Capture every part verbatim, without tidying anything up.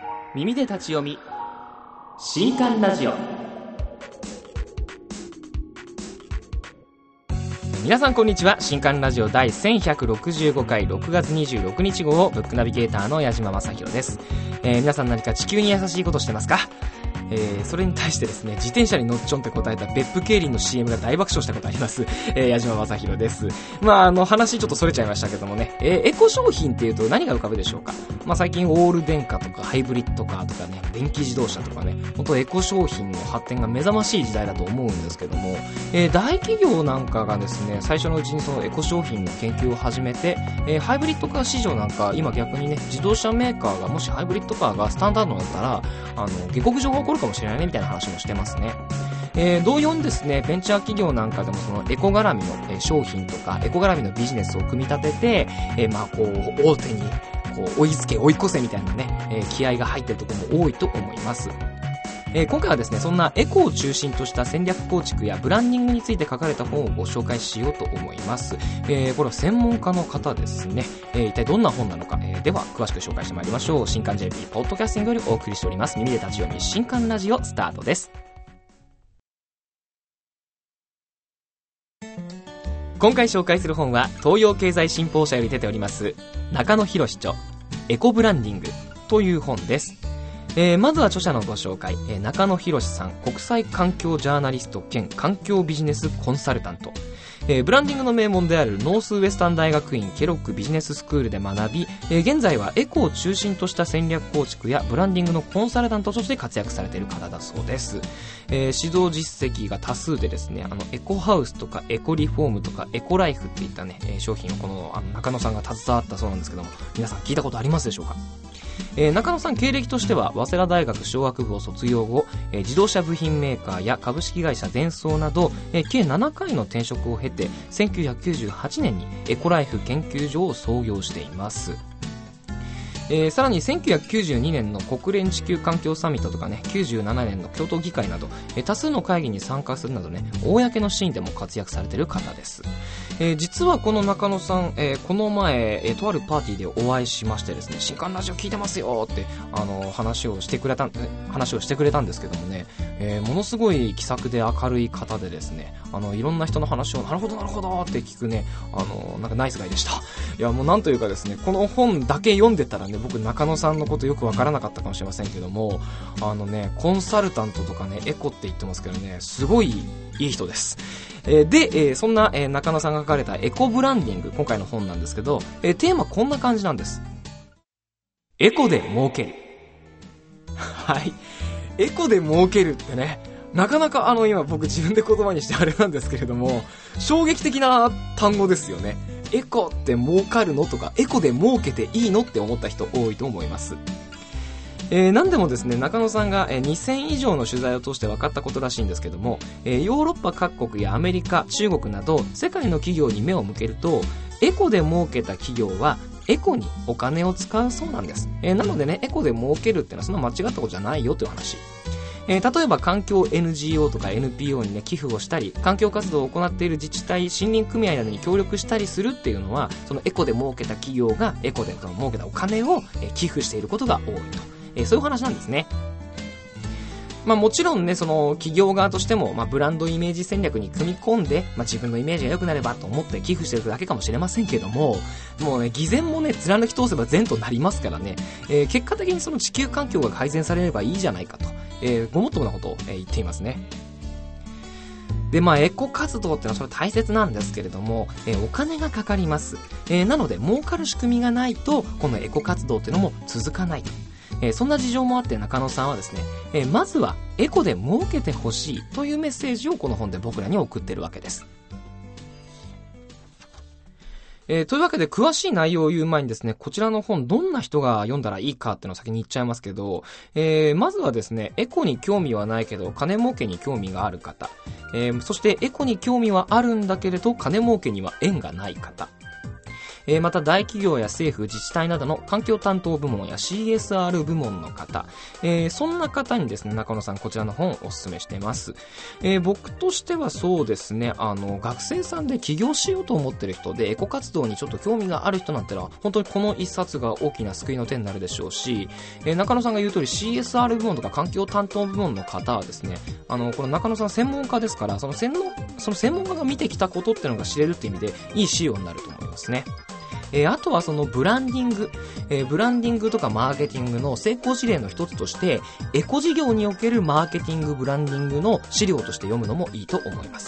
耳で立ち読み新刊ラジオ。皆さんこんにちは。新刊ラジオ第せんひゃくろくじゅうごかいろくがつにじゅうろくにち号ブックナビゲーターの矢島正宏です。えー、皆さん何か地球に優しいことしてますか？えー、それに対してですね、自転車に乗っちょんって答えた別府競輪の シーエム が大爆笑したことあります。えー、矢島正宏です。まあ、あの、話ちょっとそれちゃいましたけどもね、えー、エコ商品っていうと何が浮かぶでしょうか？まあ、最近オール電化とかハイブリッドカーとかね、電気自動車とかね、本当エコ商品の発展が目覚ましい時代だと思うんですけども、えー、大企業なんかがですね、最初のうちにそのエコ商品の研究を始めて、えー、ハイブリッドカー市場なんか、今逆にね、自動車メーカーがもしハイブリッドカーがスタンダードだったら、あの、下克上が起こるかもしれないねみたいな話もしてますね。えー、同様にですね、ベンチャー企業なんかでもそのエコ絡みの、えー、商品とかエコ絡みのビジネスを組み立てて、えー、まあこう大手にこう追いつけ追い越せみたいなね、えー、気合が入ってるところも多いと思います。えー、今回はですね、そんなエコを中心とした戦略構築やブランディングについて書かれた本をご紹介しようと思います。えー、これは専門家の方ですね。えー、一体どんな本なのか、えー、では詳しく紹介してまいりましょう。新刊 ジェーピー ポッドキャスティングよりお送りしております耳で立ち読み新刊ラジオスタートです。今回紹介する本は東洋経済新報社より出ております中野博著エコブランディングという本です。えー、まずは著者のご紹介、えー、中野博さん、国際環境ジャーナリスト兼環境ビジネスコンサルタント、えー、ブランディングの名門であるノースウエスタン大学院ケロッグビジネススクールで学び、えー、現在はエコを中心とした戦略構築やブランディングのコンサルタントとして活躍されている方だそうです。えー、指導実績が多数でですね、あのエコハウスとかエコリフォームとかエコライフっていったね、えー、商品をこの、あの中野さんが携わったそうなんですけども、皆さん聞いたことありますでしょうか？えー、中野さん経歴としては早稲田大学商学部を卒業後、えー、自動車部品メーカーや株式会社デンソーなど、えー、計ななかいの転職を経てせんきゅうひゃくきゅうじゅうはちねんにエコライフ研究所を創業しています。えー、さらにせんきゅうひゃくきゅうじゅうにねんの国連地球環境サミットとかね、きゅうじゅうななねんの京都議会など、えー、多数の会議に参加するなどね、公のシーンでも活躍されている方です。えー、実はこの中野さん、えー、この前、えー、とあるパーティーでお会いしましてですね、新刊ラジオ聞いてますよってあの話をしてくれた話をしてくれたんですけどもね、えー、ものすごい気さくで明るい方でですね、あのいろんな人の話をなるほどなるほどって聞くね、あのなんかナイスガイでした。いやもうなんというかですね、この本だけ読んでたらね、僕中野さんのことよくわからなかったかもしれませんけども、あのねコンサルタントとかねエコって言ってますけどね、すごいいい人です。えー、で、えー、そんな、えー、中野さんが書かれたエコブランディング、今回の本なんですけど、えー、テーマこんな感じなんです。エコで儲ける。はい、エコで儲けるってね、なかなかあの今僕自分で言葉にしてあれなんですけれども、衝撃的な単語ですよね。エコって儲かるのとか、エコで儲けていいのって思った人多いと思います。えー、何でもですね、中野さんが、えー、にせんいじょうの取材を通して分かったことらしいんですけども、えー、ヨーロッパ各国やアメリカ、中国など世界の企業に目を向けると、エコで儲けた企業はエコにお金を使うそうなんです。えー、なのでね、エコで儲けるってのはそんな間違ったことじゃないよという話。えー、例えば環境 エヌジーオー とか エヌピーオー にね寄付をしたり、環境活動を行っている自治体、森林組合などに協力したりするっていうのは、そのエコで儲けた企業がエコで儲けたお金を、えー、寄付していることが多いと。えー、そういう話なんですね。まあもちろんね、その企業側としても、まあブランドイメージ戦略に組み込んで、まあ自分のイメージが良くなればと思って寄付してるだけかもしれませんけども、もうね、偽善もね、貫き通せば善となりますからね、えー、結果的にその地球環境が改善されればいいじゃないかと、えー、ごもっともなことを、えー、言っていますね。で、まあ、エコ活動ってのはそれ大切なんですけれども、えー、お金がかかります。えー、なので、儲かる仕組みがないと、このエコ活動っていうのも続かないと。えー、そんな事情もあって中野さんはですね、えー、まずはエコで儲けてほしいというメッセージをこの本で僕らに送っているわけです。えー、というわけで詳しい内容を言う前にですね、こちらの本どんな人が読んだらいいかっていうのを先に言っちゃいますけど、えー、まずはですね、エコに興味はないけど金儲けに興味がある方、えー、そしてエコに興味はあるんだけれど金儲けには縁がない方、 えー、また大企業や政府、自治体などの環境担当部門や シーエスアール 部門の方、えー、そんな方にですね、中野さんこちらの本をお勧めしています。えー、僕としてはそうですね、あの、学生さんで起業しようと思ってる人で、エコ活動にちょっと興味がある人なんてのは、本当にこの一冊が大きな救いの手になるでしょうし、えー、中野さんが言う通り シーエスアール 部門とか環境担当部門の方はですね、あの、この中野さん専門家ですから、その専門、その専門家が見てきたことっていうのが知れるっていう意味で、いい資料になると思いますね。えー、あとはそのブランディング、えー、ブランディングとかマーケティングの成功事例の一つとして、エコ事業におけるマーケティング、ブランディングの資料として読むのもいいと思います。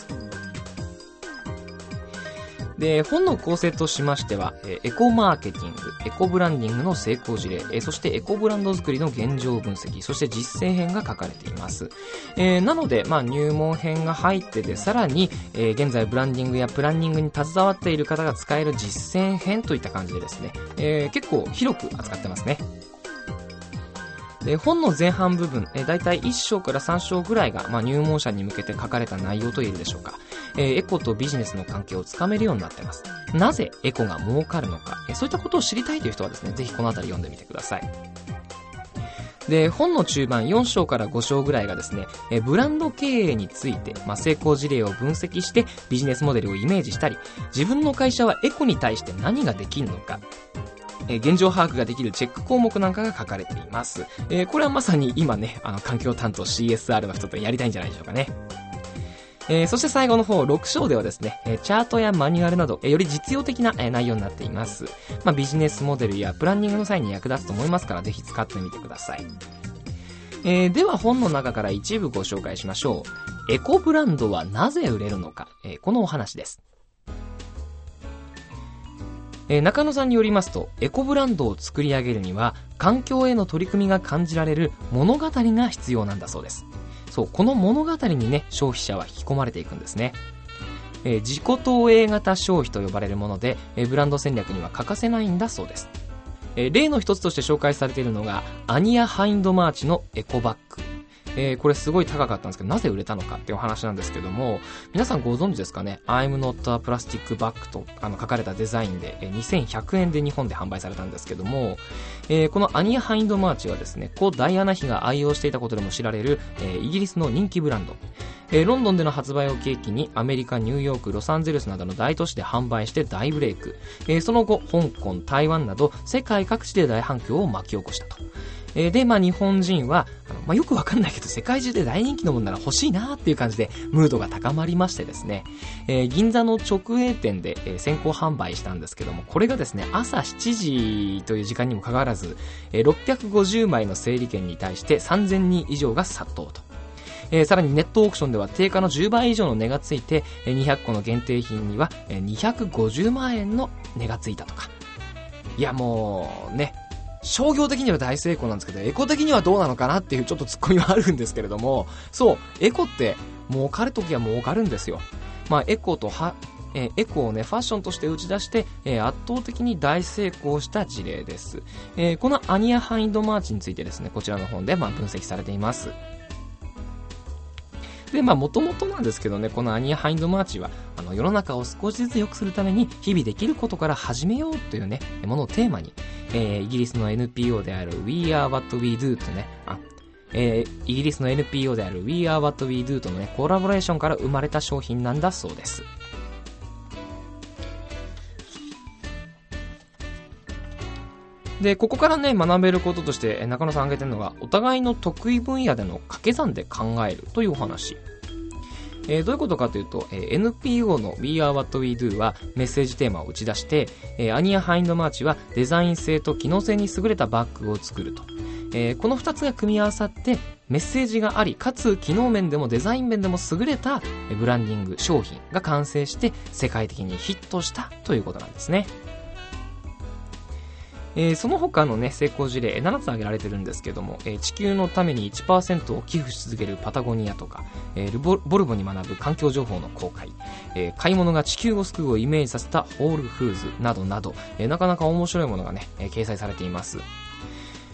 で、本の構成としましては、エコマーケティング、エコブランディングの成功事例、そしてエコブランド作りの現状分析、そして実践編が書かれています。えー、なので、まあ、入門編が入ってで、さらに、えー、現在ブランディングやプランニングに携わっている方が使える実践編といった感じでですね、えー、結構広く扱ってますね。で、本の前半部分、えー、だいたいいっ章からさん章ぐらいが、まあ、入門者に向けて書かれた内容と言えるでしょうか。えー、エコとビジネスの関係をつかめるようになっています。なぜエコが儲かるのか、えー、そういったことを知りたいという人はですね、ぜひこのあたり読んでみてください。で、本の中盤よん章からご章ぐらいがですね、えー、ブランド経営について、まあ、成功事例を分析してビジネスモデルをイメージしたり、自分の会社はエコに対して何ができるのか、えー、現状把握ができるチェック項目なんかが書かれています。えー、これはまさに今ね、あの環境担当 シーエスアール の人とやりたいんじゃないでしょうかね。えー、そして最後の方ろく章ではですね、えー、チャートやマニュアルなど、えー、より実用的な、えー、内容になっています。まあ、ビジネスモデルやプランニングの際に役立つと思いますから、ぜひ使ってみてください。えー、では本の中から一部ご紹介しましょう。エコブランドはなぜ売れるのか、えー、このお話です。えー、中野さんによりますと、エコブランドを作り上げるには環境への取り組みが感じられる物語が必要なんだそうです。そう、この物語にね、消費者は引き込まれていくんですね。えー、自己投影型消費と呼ばれるもので、えー、ブランド戦略には欠かせないんだそうです。えー、例の一つとして紹介されているのがアニア・ハインドマーチのエコバッグ。えー、これすごい高かったんですけど、なぜ売れたのかっていうお話なんですけども、皆さんご存知ですかね。 I'm not a plastic bag とあの書かれたデザインで、えー、にせんひゃくえんで日本で販売されたんですけども、えー、このアニア・ハインドマーチはですね、故ダイアナ妃が愛用していたことでも知られる、えー、イギリスの人気ブランド。えー、ロンドンでの発売を契機にアメリカ、ニューヨーク、ロサンゼルスなどの大都市で販売して大ブレイク。えー、その後、香港、台湾など世界各地で大反響を巻き起こしたと。えー、で、まあ、日本人は、あのまあ、よくわかんないけど世界中で大人気のものなら欲しいなーっていう感じでムードが高まりましてですね、えー、銀座の直営店で、えー、先行販売したんですけども、これがですね、朝しちじという時間にもかかわらず、えー、ろっぴゃくごじゅうまいの整理券に対してさんぜんにん以上が殺到と。えー、さらにネットオークションでは定価のじゅうばい以上の値がついて、えー、にひゃっこの限定品には、えー、にひゃくごじゅうまんえんの値がついたとか。いやもうね、商業的には大成功なんですけど、エコ的にはどうなのかなっていうちょっとツッコミはあるんですけれども、そう、エコって儲かるときは儲かるんですよ。まあエコとは、えー、エコをね、ファッションとして打ち出して、えー、圧倒的に大成功した事例です。えー、このアニア・ハインドマーチについてですね、こちらの本でまあ分析されています。で、まあ、もともとなんですけどね、このアニア・ハインドマーチは、あの、世の中を少しずつ良くするために、日々できることから始めようというね、ものをテーマに、えー、イギリスの エヌピーオー である We Are What We Do とね、あ、えー、イギリスの エヌピーオー である We Are What We Do とのね、コラボレーションから生まれた商品なんだそうです。で、ここからね、学べることとして、中野さん挙げてるのが、お互いの得意分野での掛け算で考えるというお話。えー、どういうことかというと、えー、エヌピーオー の We Are What We Do はメッセージテーマを打ち出して、えー、アニア・ハインドマーチはデザイン性と機能性に優れたバッグを作ると。えー、このふたつが組み合わさってメッセージがあり、かつ機能面でもデザイン面でも優れたブランディング商品が完成して世界的にヒットしたということなんですね。えー、その他のね、成功事例ななつ挙げられてるんですけども、えー、地球のために いちパーセント を寄付し続けるパタゴニアとか、えー、ボ, ボルボに学ぶ環境情報の公開、えー、買い物が地球を救うをイメージさせたホールフーズなどなど、えー、なかなか面白いものがね、えー、掲載されています。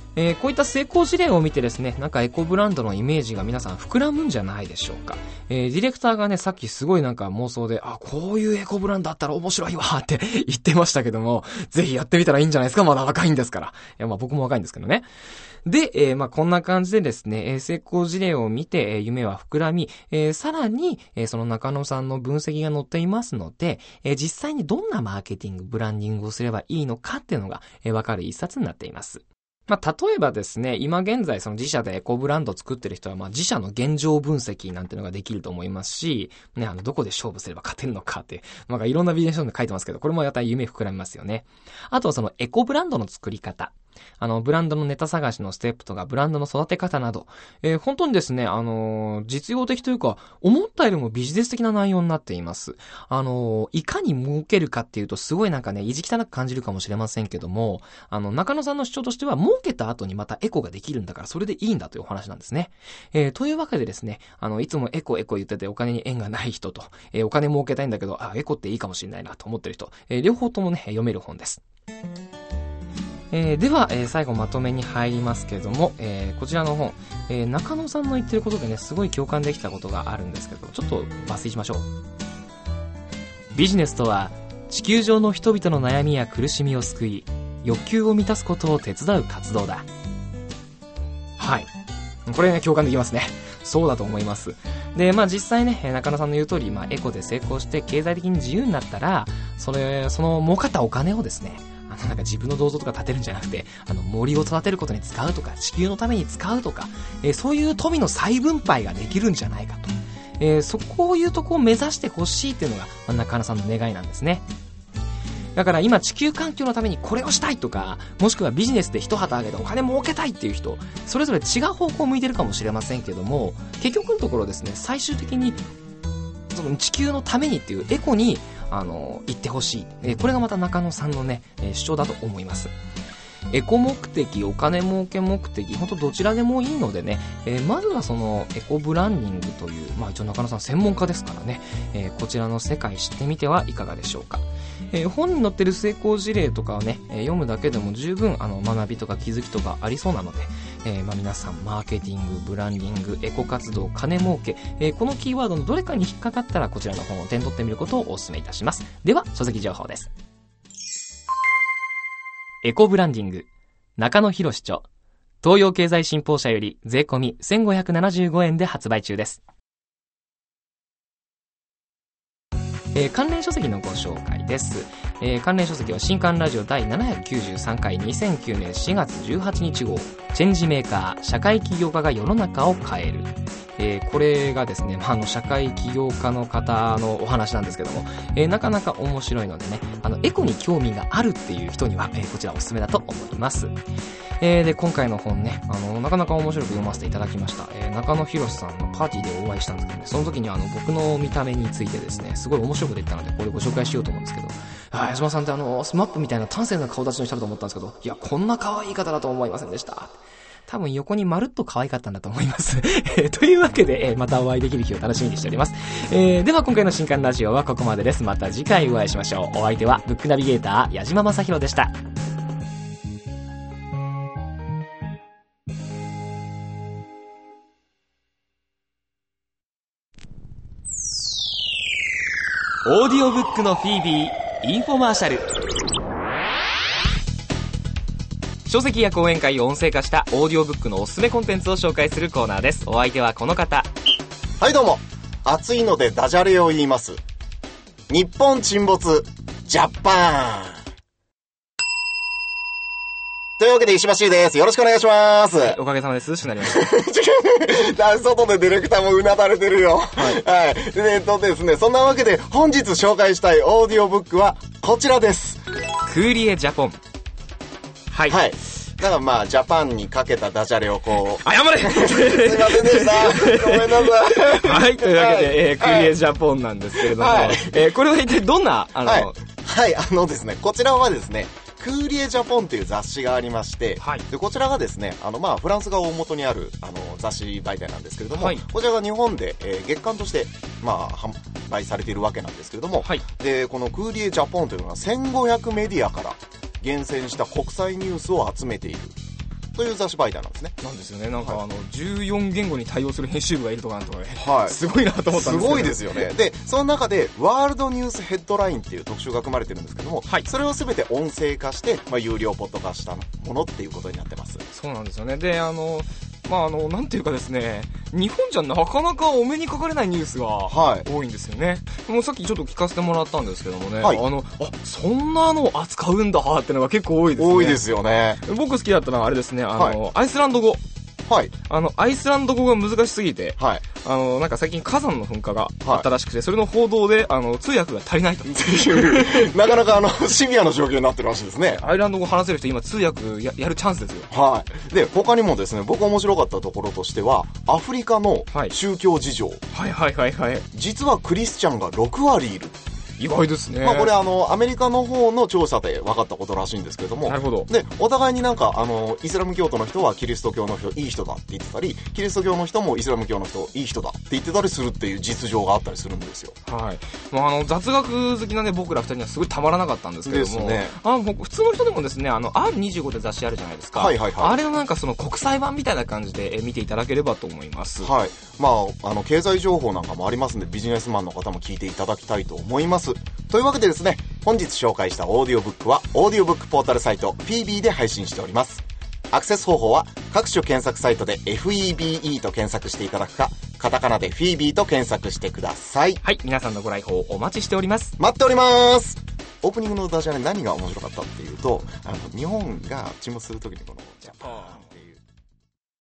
えー、こういった成功事例を見てですね、なんかエコブランドのイメージが皆さん膨らむんじゃないでしょうか。えー、ディレクターがね、さっきすごいなんか妄想で、あ、こういうエコブランドあったら面白いわって言ってましたけども、ぜひやってみたらいいんじゃないですか、まだ若いんですから。いや、まあ僕も若いんですけどね。で、えー、まあこんな感じでですね、えー、成功事例を見て、えー、夢は膨らみ、えー、さらに、えー、その中野さんの分析が載っていますので、えー、実際にどんなマーケティング、ブランディングをすればいいのかっていうのが、えー、わかる一冊になっています。まあ、例えばですね、今現在その自社でエコブランドを作ってる人は、まあ、自社の現状分析なんていうのができると思いますし、ね、あの、どこで勝負すれば勝てるのかって、なんかいろんなビジネス書で書いてますけど、これもやったら夢膨らみますよね。あとはそのエコブランドの作り方。あの、ブランドのネタ探しのステップとか、ブランドの育て方など、えー、本当にですね、あのー、実用的というか、思ったよりもビジネス的な内容になっています。あのー、いかに儲けるかっていうと、すごいなんかね、意地汚く感じるかもしれませんけども、あの、中野さんの主張としては、儲けた後にまたエコができるんだから、それでいいんだというお話なんですね。えー、というわけでですね、あの、いつもエコエコ言っててお金に縁がない人と、えー、お金儲けたいんだけど、あ、エコっていいかもしれないなと思ってる人、えー、両方ともね、読める本です。えー、では、えー、最後まとめに入りますけれども、えー、こちらの本、えー、中野さんの言ってることでね、すごい共感できたことがあるんですけど、ちょっと抜粋しましょう。ビジネスとは、地球上の人々の悩みや苦しみを救い、欲求を満たすことを手伝う活動だ。はい。これね、共感できますね。そうだと思います。で、まあ実際ね、中野さんの言う通り、まあエコで成功して経済的に自由になったら、それ、その儲かったお金をですね、あのなんか自分の銅像とか建てるんじゃなくて、あの森を育てることに使うとか、地球のために使うとか、えー、そういう富の再分配ができるんじゃないかと。えー、そこをいうとこを目指してほしいっていうのが、まあ、中野さんの願いなんですね。だから今地球環境のためにこれをしたいとか、もしくはビジネスで一旗あげてお金儲けたいっていう人、それぞれ違う方向を向いてるかもしれませんけども、結局のところですね、最終的にその地球のためにっていうエコにあの言ってほしい、えー、これがまた中野さんのね、えー、主張だと思います。エコ目的、お金儲け目的、本当どちらでもいいのでね、えー、まずはそのエコブランディングという、まあ一応中野さん専門家ですからね、えー、こちらの世界知ってみてはいかがでしょうか。えー、本に載ってる成功事例とかをね、えー、読むだけでも十分あの学びとか気づきとかありそうなので、えーまあ、皆さんマーケティング、ブランディング、エコ活動、金儲け、えー、このキーワードのどれかに引っかかったらこちらの本を手に取ってみることをお勧めいたします。では書籍情報です。エコブランディング、中野博著、東洋経済新報社より税込みせんごひゃくななじゅうごえんで発売中です。えー、関連書籍のご紹介です。えー、関連書籍は新刊ラジオ第ななひゃくきゅうじゅうさんかいにせんきゅうねんしがつじゅうはちにち号、チェンジメーカー、社会起業家が世の中を変える。えー、これがですね、まあ、あの社会起業家の方のお話なんですけども、えー、なかなか面白いのでね、あのエコに興味があるっていう人には、えー、こちらおすすめだと思います。えー、で今回の本ね、あのなかなか面白く読ませていただきました。えー、中野博さんのパーティーでお会いしたんですけどね、その時にあの僕の見た目についてですね、すごい面白く出たのでこれご紹介しようと思うんですけど、あ、矢島さんってあのスマップみたいな端正な顔立ちの人だと思ったんですけど、いやこんな可愛い方だと思いませんでした。多分横にまるっと可愛かったんだと思います。というわけで、えー、またお会いできる日を楽しみにしております。えー、では今回の新刊ラジオはここまでです。また次回お会いしましょう。お相手はブックナビゲーター矢島正宏でした。オーディオブックのフィービーインフォマーシャル。書籍や講演会を音声化したオーディオブックのおすすめコンテンツを紹介するコーナーです。お相手はこの方。 はいどうも、暑いのでダジャレを言います。日本沈没ジャパンというわけで石橋優です。よろしくお願いします。 はい、おかげさまで涼しくなりました。外でディレクターもうなだれてるよ。はい。はい。で、えっとですね、そんなわけで本日紹介したいオーディオブックはこちらです。 クーリエジャポン。はい。はい。 だからまあジャパンにかけたダジャレをこう謝れすいませんでしたごめんなさい。 はい、というわけで、はい、えー、クーリエジャポンなんですけれども、はい、えー、これは一体どんなあの、 はい、はい、あのですね、こちらはですねクーリエジャポンという雑誌がありまして、はい、でこちらがですね、あのまあフランスが大元にあるあの雑誌媒体なんですけれども、はい、こちらが日本で、えー、月刊としてまあ販売されているわけなんですけれども、はい、でこのクーリエジャポンというのはせんごひゃくメディアから厳選した国際ニュースを集めているという雑誌媒体なんですね。 なんですよね。なんか、はい、あのじゅうよん言語に対応する編集部がいるとかなんとかね、はい、すごいなと思ったんですけど、 すごいですよね。でその中でワールドニュースヘッドラインっていう特集が組まれてるんですけども、はい、それを全て音声化して、まあ、有料ポッド化したものっていうことになってます。 そうなんですよね。であのまああのなんていうかですね、日本じゃなかなかお目にかかれないニュースが多いんですよね、はい、もうさっきちょっと聞かせてもらったんですけどもね、はい、あのあそんなの扱うんだってのが結構多いですね。 多いですよね。 僕好きだったのはあれですね、あの、はい、アイスランド語、はい、あのアイスランド語が難しすぎて、はい、あのなんか最近火山の噴火があったらしくて、はい、それの報道であの通訳が足りないというなかなかあのシビアな状況になってるらしいですね。 アイルランド語話せる人今通訳 や, やるチャンスですよ。 はい。で他にもですね、僕面白かったところとしてはアフリカの宗教事情、はい、はいはいはいはい、実はクリスチャンがろく割いる。 意外ですね。 まあこれあのアメリカの方の調査で分かったことらしいんですけれども、 なるほど。 でお互いになんかあのイスラム教徒の人はキリスト教の人いい人だって言ってたり、キリスト教の人もイスラム教の人いい人だって言ってたりするっていう実情があったりするんですよ。 はい。まああの雑学好きなね僕ら二人にはすごいたまらなかったんですけども、 ですね。 あの普通の人でもですね、あの アールにじゅうご で雑誌あるじゃないですか。はいはいはい。あれのなんかその国際版みたいな感じで見ていただければと思います。 はい。まああの経済情報なんかもありますんで、ビジネスマンの方も聞いていただきたいと思います。というわけでですね、本日紹介したオーディオブックはオーディオブックポータルサイト フィービー で配信しております。アクセス方法は各種検索サイトで エフイービーイー と検索していただくか、カタカナでフィービーと検索してください。 はい、皆さんのご来訪お待ちしております。 待っております。オープニングのダジャレ何が面白かったっていうと、あの日本が沈没するときにこのジャパン